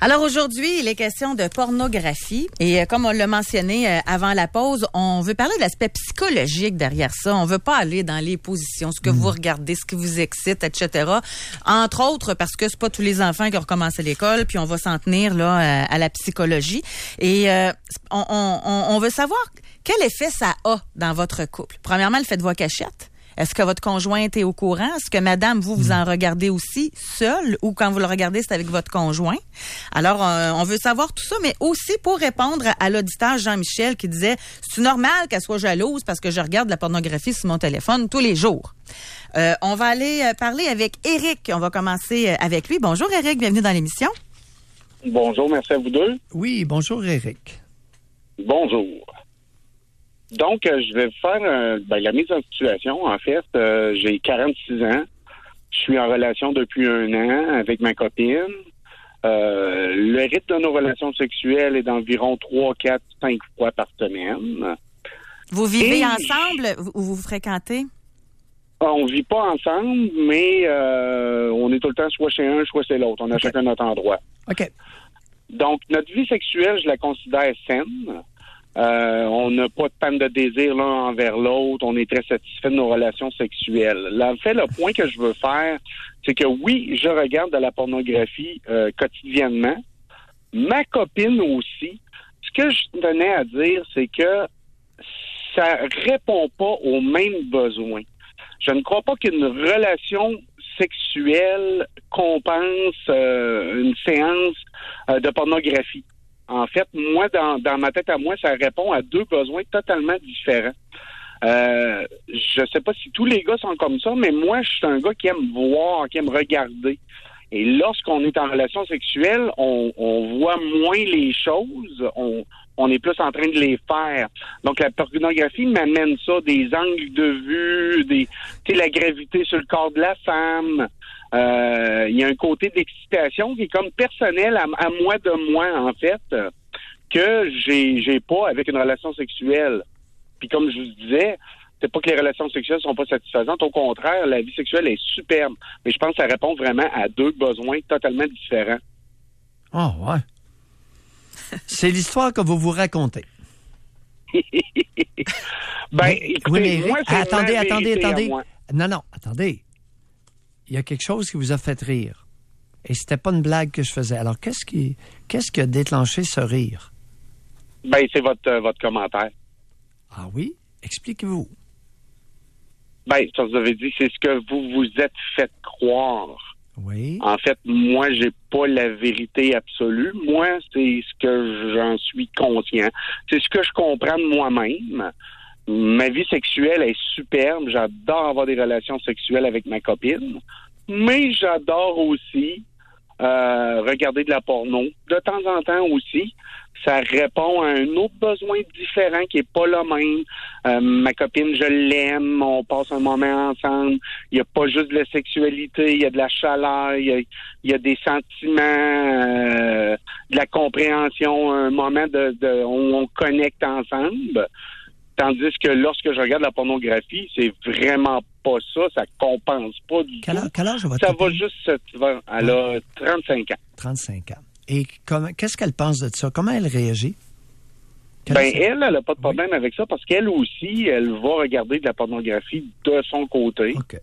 Alors aujourd'hui, il est question de pornographie et comme on l'a mentionné avant la pause, on veut parler de l'aspect psychologique derrière ça. On veut pas aller dans les positions, ce que vous regardez, ce qui vous excite, etc. Entre autres parce que c'est pas tous les enfants qui ont recommencé l'école, puis on va s'en tenir là à la psychologie. Et on veut savoir quel effet ça a dans votre couple. Premièrement, le fait de voix cachette. Est-ce que votre conjointe est au courant? Est-ce que madame, vous en regardez aussi seule ou quand vous le regardez, c'est avec votre conjoint? Alors, on veut savoir tout ça, mais aussi pour répondre à l'auditeur Jean-Michel qui disait « C'est normal qu'elle soit jalouse parce que je regarde la pornographie sur mon téléphone tous les jours. » On va aller parler avec Éric. On va commencer avec lui. Bonjour Éric, bienvenue dans l'émission. Bonjour, merci à vous deux. Oui, bonjour Éric. Bonjour. Donc, je vais faire la mise en situation. En fait, j'ai 46 ans. Je suis en relation depuis 1 an avec ma copine. Le rythme de nos relations sexuelles est d'environ 3, 4, 5 fois par semaine. Vous vivez ensemble ou vous fréquentez? On vit pas ensemble, mais on est tout le temps soit chez un, soit chez l'autre. On a chacun notre endroit. OK. Donc, notre vie sexuelle, je la considère saine. On n'a pas de panne de désir l'un envers l'autre. On est très satisfait de nos relations sexuelles. En fait, le point que je veux faire, c'est que oui, je regarde de la pornographie quotidiennement. Ma copine aussi. Ce que je tenais à dire, c'est que ça répond pas aux mêmes besoins. Je ne crois pas qu'une relation sexuelle compense une séance de pornographie. En fait, moi, dans ma tête à moi, ça répond à 2 besoins totalement différents. Je sais pas si tous les gars sont comme ça, mais moi, je suis un gars qui aime voir, qui aime regarder. Et lorsqu'on est en relation sexuelle, on voit moins les choses, on est plus en train de les faire. Donc, la pornographie m'amène ça, des angles de vue, la gravité sur le corps de la femme. Il y a un côté d'excitation qui est comme personnel à moi de moi, en fait, que j'ai pas avec une relation sexuelle. Puis comme je vous disais, c'est pas que les relations sexuelles sont pas satisfaisantes. Au contraire, la vie sexuelle est superbe. Mais je pense que ça répond vraiment à 2 besoins totalement différents. Oh, ouais. C'est l'histoire que vous vous racontez. Écoutez, oui, mais moi, c'est attendez. Non, attendez. Il y a quelque chose qui vous a fait rire. Et c'était pas une blague que je faisais. Alors, qu'est-ce qui a déclenché ce rire? C'est votre commentaire. Ah oui? Expliquez-vous. Ça vous avez dit, c'est ce que vous vous êtes fait croire. Oui. En fait, moi, j'ai pas la vérité absolue. Moi, c'est ce que j'en suis conscient. C'est ce que je comprends de moi-même. Ma vie sexuelle est superbe. J'adore avoir des relations sexuelles avec ma copine. Mais j'adore aussi regarder de la porno. De temps en temps aussi. Ça répond à un autre besoin différent qui est pas le même. Ma copine, je l'aime. On passe un moment ensemble. Il n'y a pas juste de la sexualité. Il y a de la chaleur. Il y a des sentiments, de la compréhension, un moment où on connecte ensemble. Tandis que lorsque je regarde la pornographie, c'est vraiment pas ça. Ça compense pas du tout. Quel âge votre Ça copine? va juste... Elle a 35 ans. 35 ans. Et qu'est-ce qu'elle pense de ça? Comment elle réagit? Elle n'a pas de problème avec ça parce qu'elle aussi, elle va regarder de la pornographie de son côté. OK.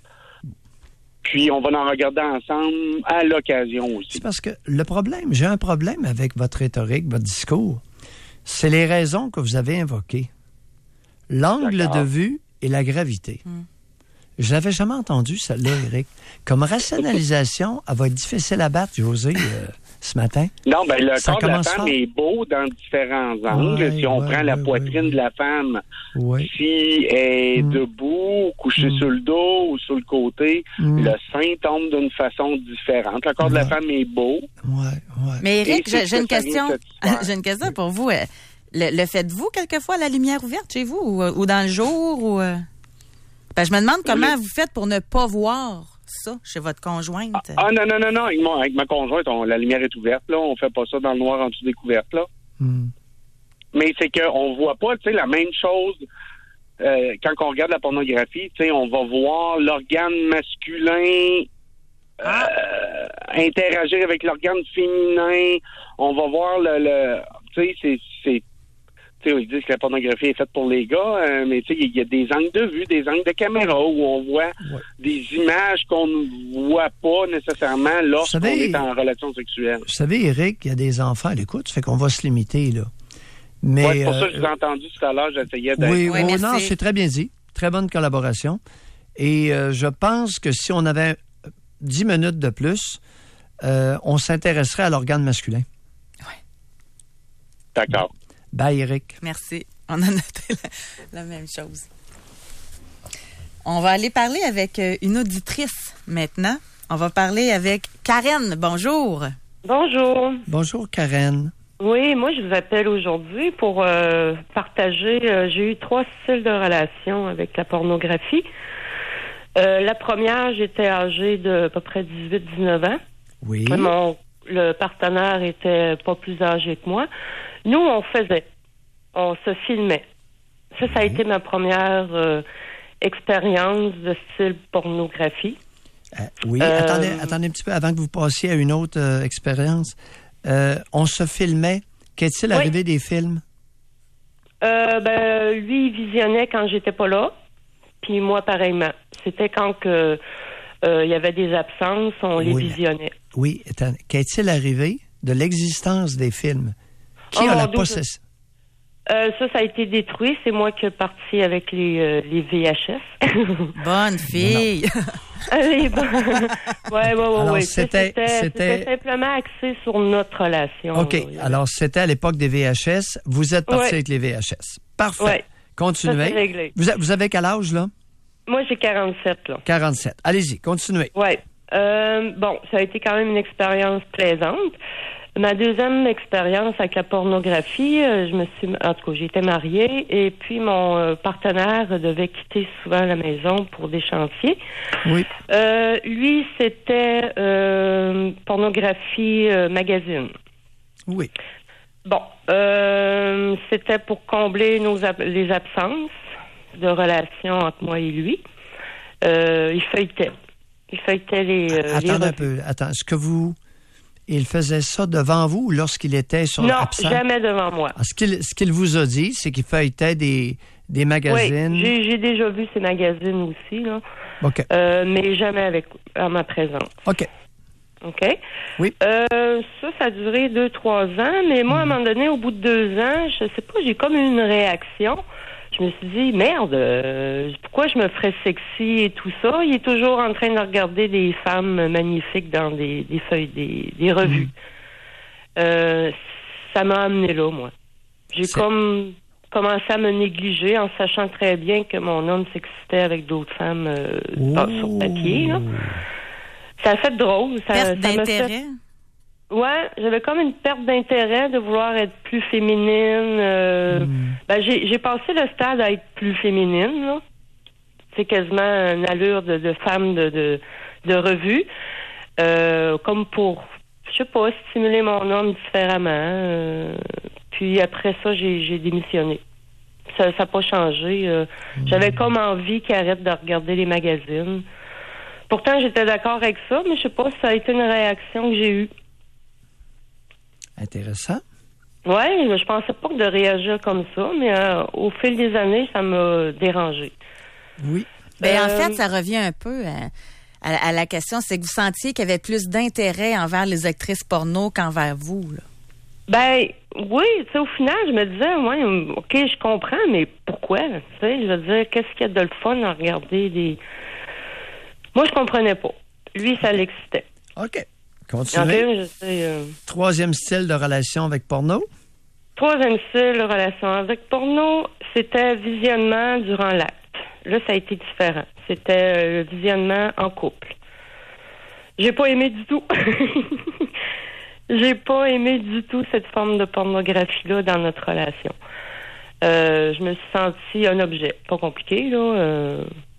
Puis, on va en regarder ensemble à l'occasion aussi. C'est parce que j'ai un problème avec votre rhétorique, votre discours. C'est les raisons que vous avez invoquées. L'angle de vue et la gravité. Je l'avais jamais entendu, celle-là, Éric. Comme rationalisation, elle va être difficile à battre, José, ce matin. Non, le corps de la femme est beau dans différents angles. Si on prend la poitrine de la femme, si elle est debout, couchée sur le dos ou sur le côté, le sein tombe d'une façon différente. Le corps de la femme est beau. Mais Éric, j'ai une question. J'ai une question pour vous. Le faites-vous quelquefois la lumière ouverte chez vous ou dans le jour? Ou je me demande comment vous faites pour ne pas voir ça chez votre conjointe. Non. Avec ma conjointe, la lumière est ouverte. Là. On fait pas ça dans le noir en dessous des couvertes. Là. Mais c'est qu'on voit pas la même chose quand on regarde la pornographie. On va voir l'organe masculin interagir avec l'organe féminin. On va voir tu sais, c'est ils disent que la pornographie est faite pour les gars, mais il y a des angles de vue, des angles de caméra où on voit des images qu'on ne voit pas nécessairement lorsqu'on est en relation sexuelle. Vous savez, Éric, il y a des enfants à l'écoute, ça fait qu'on va se limiter, là. Mais, c'est pour ça que je vous ai entendu tout à l'heure, j'essayais d'être... Oui, non, c'est très bien dit. Très bonne collaboration. Et je pense que si on avait 10 minutes de plus, on s'intéresserait à l'organe masculin. Oui. D'accord. Bye, Éric. Merci. On a noté la même chose. On va aller parler avec une auditrice maintenant. On va parler avec Karen. Bonjour. Bonjour. Bonjour, Karen. Oui, moi, je vous appelle aujourd'hui pour partager. J'ai eu 3 styles de relation avec la pornographie. La première, j'étais âgée de à peu près 18-19 ans. Oui. Le partenaire était pas plus âgé que moi. Nous, on se filmait. Ça a été ma première expérience de style pornographie. Oui, attendez un petit peu avant que vous passiez à une autre expérience. On se filmait. Qu'est-il arrivé des films? Lui, il visionnait quand j'étais pas là, puis moi, pareillement. C'était quand il y avait des absences, on les visionnait. Oui, qu'est-il arrivé de l'existence des films? Qui a la possession? Ça a été détruit. C'est moi qui suis partie avec les VHS. Bonne fille! Oui. C'était simplement axé sur notre relation. OK. Alors, c'était à l'époque des VHS. Vous êtes parti avec les VHS. Parfait. Ouais. Continuez. Ça, réglé. Vous avez quel âge, là? Moi, j'ai 47, là. 47. Allez-y, continuez. Oui. Ça a été quand même une expérience plaisante. Ma deuxième expérience avec la pornographie, j'étais mariée et puis mon partenaire devait quitter souvent la maison pour des chantiers. Oui. Lui, c'était pornographie magazine. Oui. Bon, c'était pour combler les absences de relations entre moi et lui. Il feuilletait les Attends un peu. Est-ce que il faisait ça devant vous lorsqu'il était absent? Non, jamais devant moi. Ce qu'il vous a dit, c'est qu'il feuilletait des magazines. Oui, j'ai déjà vu ces magazines aussi, là. OK. Mais jamais à ma présence. OK. OK? Oui. Ça a duré 2-3 ans, mais moi, à un moment donné, au bout de 2 ans, je sais pas, j'ai comme eu une réaction. Je me suis dit, merde, pourquoi je me ferais sexy et tout ça? Il est toujours en train de regarder des femmes magnifiques dans des feuilles, des revues. Ça m'a amené là, moi. J'ai comme commencé à me négliger en sachant très bien que mon homme s'excitait avec d'autres femmes sur papier, là. Ça a fait drôle. Perte d'intérêt? Ouais, j'avais comme une perte d'intérêt de vouloir être plus féminine. J'ai passé le stade à être plus féminine, là. C'est quasiment une allure de femme de revue. Comme pour, je sais pas, stimuler mon homme différemment. Puis après ça, j'ai démissionné. Ça n'a pas changé. J'avais comme envie qu'il arrête de regarder les magazines. Pourtant, j'étais d'accord avec ça, mais je sais pas, ça a été une réaction que j'ai eue. Intéressant. Oui, je pensais pas de réagir comme ça, mais au fil des années, ça m'a dérangé. Oui. En fait, ça revient un peu à la question, c'est que vous sentiez qu'il y avait plus d'intérêt envers les actrices porno qu'envers vous, là. Oui, tu sais, au final, je me disais, OK, je comprends, mais pourquoi? Tu sais, je veux dire, qu'est-ce qu'il y a de le fun à regarder des... Moi, je comprenais pas. Lui, ça l'excitait. OK. Continuez. Troisième style de relation avec porno? Troisième style de relation avec porno, c'était visionnement durant l'acte. Là, ça a été différent. C'était le visionnement en couple. J'ai pas aimé du tout. J'ai pas aimé du tout cette forme de pornographie-là dans notre relation. Je me suis sentie un objet. Pas compliqué, là.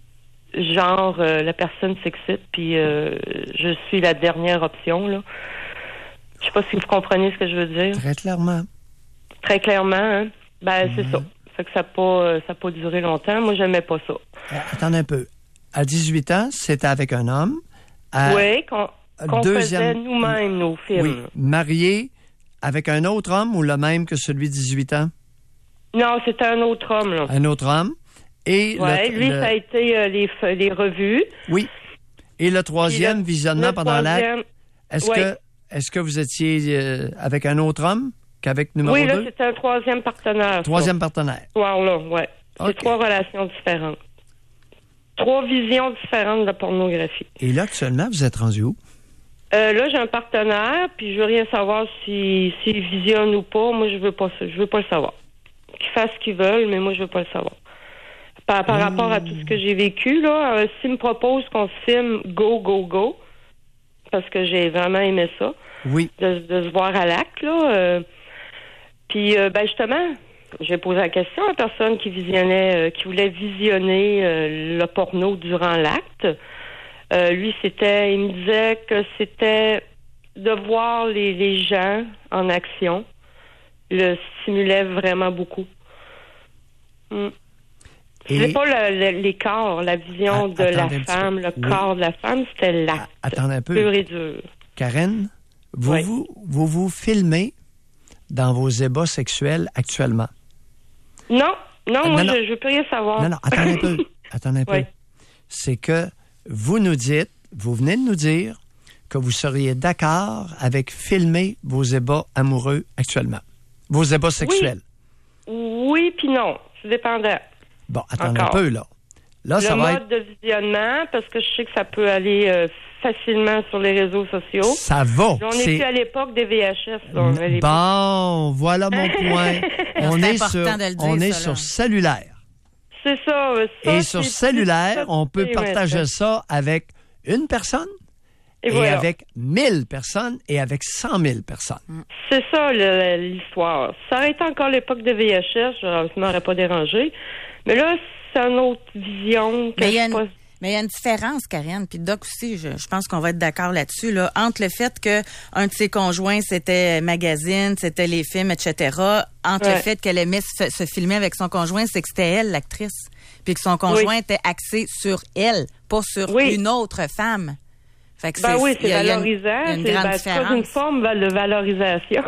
La personne s'excite, puis je suis la dernière option, là. Je sais pas si vous comprenez ce que je veux dire. Très clairement. Très clairement, hein? C'est ça. Fait que ça n'a pas duré longtemps. Moi, j'aimais pas ça. Attendez un peu. À 18 ans, c'était avec un homme. Oui, Qu'on faisait nous-mêmes, nos films. Oui, marié avec un autre homme ou le même que celui de 18 ans? Non, c'était un autre homme, là. Un autre homme. Et lui, ça a été les revues. Oui. Et le troisième visionnement pendant l'acte, Oui. est-ce que vous étiez avec un autre homme qu'avec numéro 2? Oui, là, c'était un troisième partenaire. Troisième partenaire. Là, oui. C'est Okay. 3 relations différentes. 3 visions différentes de la pornographie. Et là, actuellement, vous êtes rendu où? Là, j'ai un partenaire, puis je veux rien savoir s'il visionne ou pas. Moi, je veux pas le savoir. Qu'ils fassent ce qu'ils veulent, mais moi, je veux pas le savoir. Par rapport à tout ce que j'ai vécu, là, s'il me propose qu'on se filme go, parce que j'ai vraiment aimé ça. Oui. De se voir à l'acte, là. Puis, justement, j'ai posé la question à la personne qui voulait visionner le porno durant l'acte. Lui, il me disait que c'était de voir les gens en action le stimulait vraiment beaucoup. C'était pas les corps, la vision de la femme, le corps de la femme, c'était l'acte. Attendez un peu. Pur et dur. Karen, vous filmez dans vos ébats sexuels actuellement? Non, moi, je veux plus rien savoir. Non, attendez un peu. Oui. C'est que vous venez de nous dire que vous seriez d'accord avec filmer vos ébats amoureux actuellement. Vos ébats sexuels. Oui, puis non. C'est dépendant. Bon, attendez un peu, là. Là, le mode de visionnement, parce que je sais que ça peut aller facilement sur les réseaux sociaux. Ça va. On n'est plus à l'époque des VHS. Bon, voilà mon point. On est sur cellulaire. C'est ça. Et sur cellulaire, on peut partager ça avec une personne et avec 1000 personnes et avec 100 000 personnes. C'est ça l'histoire. Ça aurait été encore l'époque de VHS, ça ne m'aurait pas dérangé. Mais là, c'est une autre vision. Mais il y a une différence, Karen, puis Doc aussi, je pense qu'on va être d'accord là-dessus, là, entre le fait que un de ses conjoints, c'était magazine, c'était les films, etc., entre le fait qu'elle aimait se filmer avec son conjoint, c'est que c'était elle, l'actrice, puis que son conjoint était axé sur elle, pas sur une autre femme. Fait que c'est valorisant. Il y a une grande différence. C'est une forme de valorisation.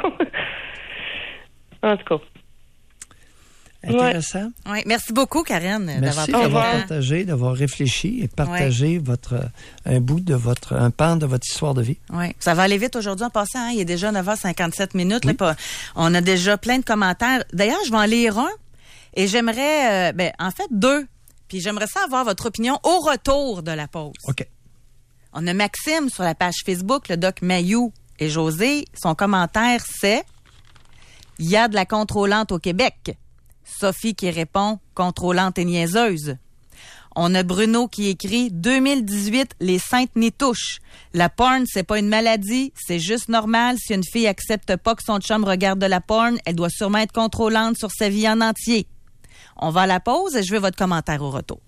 En tout cas. Intéressant. Oui. Merci beaucoup, Karen, Merci d'avoir partagé, d'avoir réfléchi et partagé un pan de votre histoire de vie. Oui. Ça va aller vite aujourd'hui en passant. Hein? Il est déjà 9h57 minutes. Oui. Là, on a déjà plein de commentaires. D'ailleurs, je vais en lire un et j'aimerais, en fait, 2. Puis j'aimerais ça avoir votre opinion au retour de la pause. OK. On a Maxime sur la page Facebook, le Doc Mayou et José. Son commentaire, c'est « Il y a de la contrôlante au Québec ». Sophie qui répond « Contrôlante et niaiseuse ». On a Bruno qui écrit « 2018, les saintes n'y touchent. La porn, c'est pas une maladie, c'est juste normal. Si une fille accepte pas que son chum regarde de la porn, elle doit sûrement être contrôlante sur sa vie en entier. » On va à la pause et je veux votre commentaire au retour.